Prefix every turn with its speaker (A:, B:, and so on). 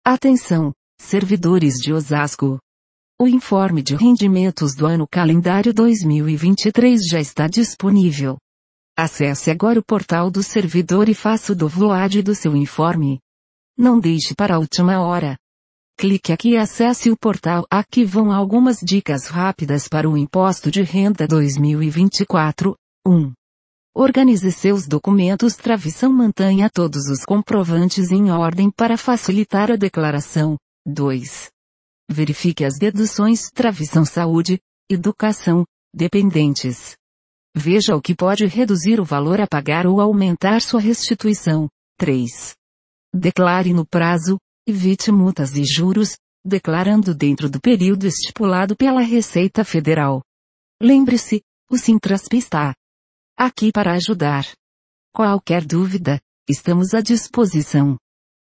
A: Atenção, servidores de Osasco! O informe de rendimentos do ano calendário 2023 já está disponível. Acesse agora o portal do servidor e faça o download do seu informe. Não deixe para a última hora. Clique aqui e acesse o portal. Aqui vão algumas dicas rápidas para o Imposto de Renda 2024. 1. Organize seus documentos. Travição. Mantenha todos os comprovantes em ordem para facilitar a declaração. 2. Verifique as deduções. Travição. Saúde, educação, dependentes. Veja o que pode reduzir o valor a pagar ou aumentar sua restituição. 3. Declare no prazo. Evite multas e juros, declarando dentro do período estipulado pela Receita Federal. Lembre-se, o Sintrasp está aqui para ajudar. Qualquer dúvida, estamos à disposição.